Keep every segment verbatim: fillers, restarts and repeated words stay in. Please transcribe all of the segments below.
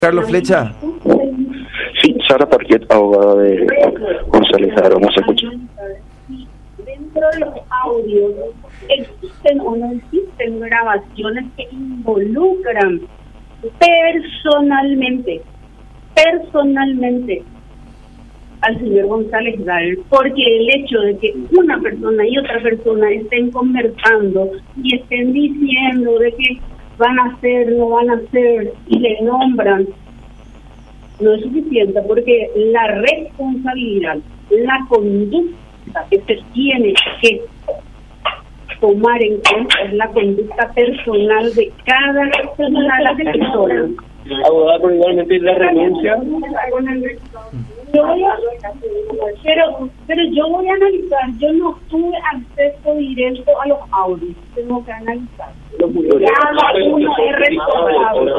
Carlos Flecha. Sí, Sara Parquet, abogada de González Lara. Vamos a escuchar. Dentro de los audios existen o no existen grabaciones que involucran personalmente, personalmente al señor González Lara, porque el hecho de que una persona y otra persona estén conversando y estén diciendo de que van a hacer, no van a hacer, y le nombran, no es suficiente, porque la responsabilidad, la conducta que se tiene que tomar en cuenta es la conducta personal de cada persona a la persona. Abogada, pero igualmente la renuncia. Yo voy a, pero, pero yo voy a analizar, yo no tuve acceso directo a los audios, tengo que analizar. Cada uno es responsable.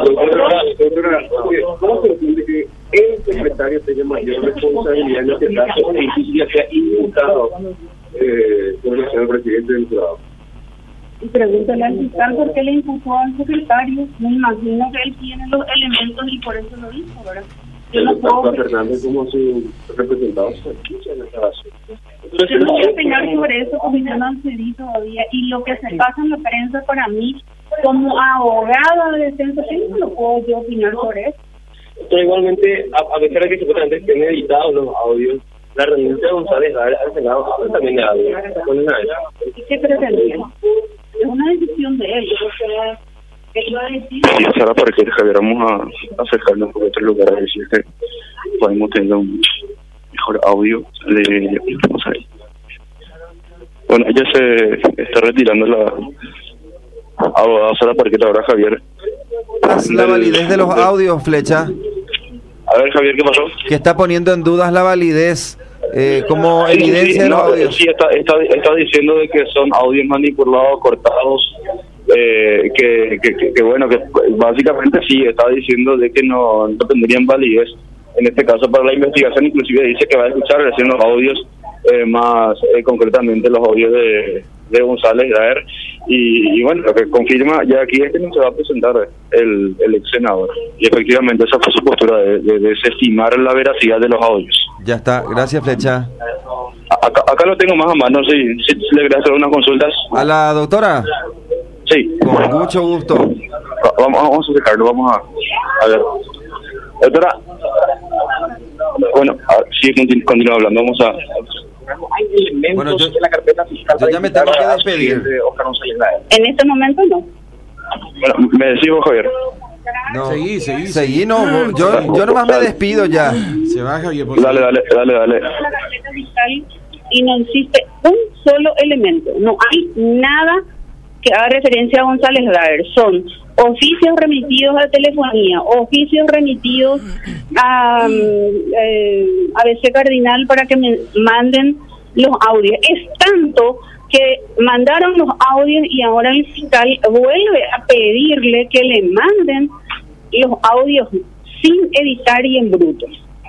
¿Cómo se entiende que el secretario tenga mayor responsabilidad en este caso y ya sea imputado eh, por el señor presidente del Estado? Y pregúntale al fiscal por qué le imputó al secretario. Me imagino que él tiene los elementos y por eso lo hizo, ¿verdad? Yo no puedo... Fernández como su representado se escucha en esta base. Yo no voy a opinar sobre eso porque yo no accedí todavía. Y lo que se pasa en la prensa para mí, como abogada de defensa, no lo puedo yo opinar sobre eso. Pero igualmente, a, a pesar de que supuestamente estén editados los audios, la renuncia de González Lara al Senado también de audio. ¿Y qué pretendía? Es una decisión de él. ¿Qué iba a decir? Sí, Sara Parquet, Javier, vamos a acercarnos un poco a otro lugar a decir que podemos tener un mejor audio de González. Bueno, ella se está retirando la abogada Sara Parquet, ahora Javier. La validez de los audios, Flecha. A ver, Javier, ¿qué pasó? Que está poniendo en dudas la validez eh, como sí, evidencia sí, de los no, audios. Sí, está, está, está diciendo de que son audios manipulados, cortados, eh, que, que, que, que bueno, que básicamente sí, está diciendo de que no, no tendrían validez en este caso para la investigación. Inclusive dice que va a escuchar recién los audios, eh, más eh, concretamente los audios de, de González Lara, y, y bueno, lo que confirma ya aquí es que no se va a presentar el, el ex senador, y efectivamente esa fue su postura de, de, de desestimar la veracidad de los audios. Ya está, gracias, Flecha. Acá, acá lo tengo más a mano, si, si, si le quería hacer unas consultas. ¿A la doctora? Sí. Con mucho gusto. Va, vamos, vamos a sacarlo, vamos a, a ver. Doctora, bueno, sí, continúa continu hablando, vamos a... Hay elementos bueno, yo, de la carpeta fiscal. Yo ya me tengo que despedir. En este momento no. Bueno, me decís vos, Javier. No. Seguí, seguí. Seguí, no, yo, yo nomás me despido ya. Se va, Javier. Por dale, dale, dale, dale. La carpeta fiscal y no existe un solo elemento. No hay nada que haga referencia a González Lara. Son oficios remitidos a telefonía, oficios remitidos a eh, A B C Cardinal para que me manden los audios. Es tanto que mandaron los audios y ahora el fiscal vuelve a pedirle que le manden los audios sin editar y en bruto.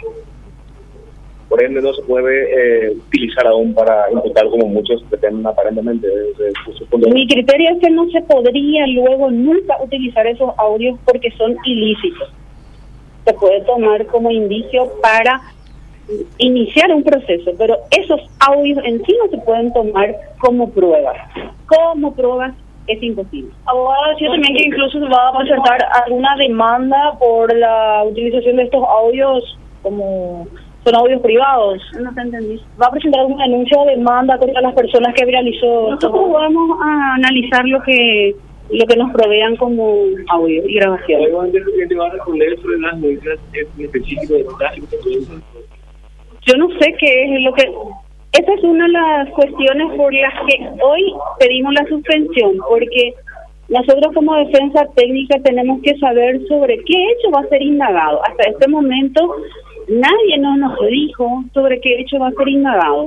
Por ende no se puede eh, utilizar aún para imputar como muchos pretenden aparentemente. Desde su punto de... Mi criterio es que no se podría luego nunca utilizar esos audios porque son ilícitos. Se puede tomar como indicio para iniciar un proceso, pero esos audios en sí no se pueden tomar como pruebas. Como pruebas es imposible. Abogada, decía también que incluso se va a presentar alguna demanda por la utilización de estos audios como son audios privados. No te entendí. ¿Va a presentar alguna denuncia o demanda contra las personas que viralizó? Nosotros vamos a analizar lo que lo que nos provean como audio y grabación. ¿El presidente va a responder sobre las denuncias en específico de tráfico? Yo no sé qué es lo que... Esa es una de las cuestiones por las que hoy pedimos la suspensión, porque nosotros como defensa técnica tenemos que saber sobre qué hecho va a ser indagado. Hasta este momento nadie no nos dijo sobre qué hecho va a ser indagado.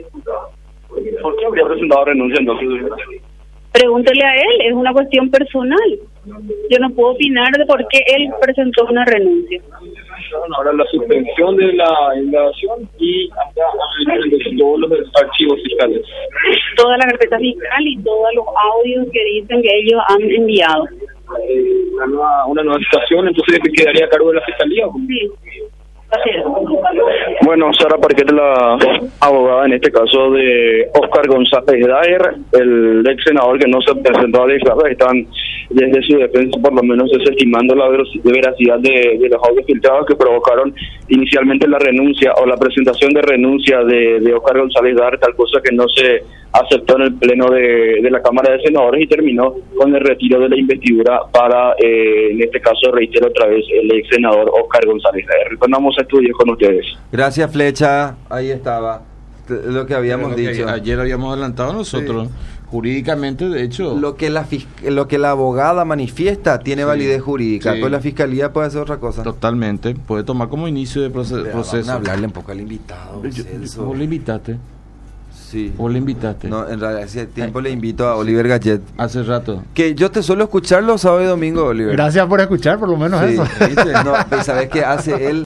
¿Por qué habría presentado renuncia entonces? Pregúntele a él, es una cuestión personal. Yo no puedo opinar de por qué él presentó una renuncia. Ahora la suspensión de la indagación y hasta todos los archivos fiscales. Toda la carpeta fiscal y todos los audios que dicen que ellos han enviado. eh, una nueva una nueva situación, entonces quedaría a cargo de la fiscalía. Sí. Así es. Bueno, Sara Parquet, la abogada en este caso de Oscar González Daer, el ex senador que no se presentó a declarar, están desde su defensa por lo menos desestimando la veracidad de, de los audios filtrados que provocaron inicialmente la renuncia o la presentación de renuncia de, de Oscar González Daer, tal cosa que no se aceptó en el pleno de, de la Cámara de Senadores y terminó con el retiro de la investidura para, eh, en este caso, reitero otra vez, el ex senador Oscar González Daer. Retornamos a estudios con ustedes. Gracias, Flecha. Ahí estaba lo que habíamos lo que dicho. Ayer habíamos adelantado nosotros. Sí. Jurídicamente, de hecho, lo que la fis- lo que la abogada manifiesta tiene sí, validez jurídica, sí. Pues la fiscalía puede hacer otra cosa. Totalmente, puede tomar como inicio de proce- Pero proceso. Vamos a hablarle un poco al invitado. Yo, ¿Vos le invitaste? Sí. ¿Vos le invitaste? No, en realidad hace tiempo eh. le invito a Oliver Gallet. Hace rato. Que yo te suelo escuchar los sábados y domingos, Oliver. Gracias por escuchar, por lo menos sí, eso. No, pues sabes que hace él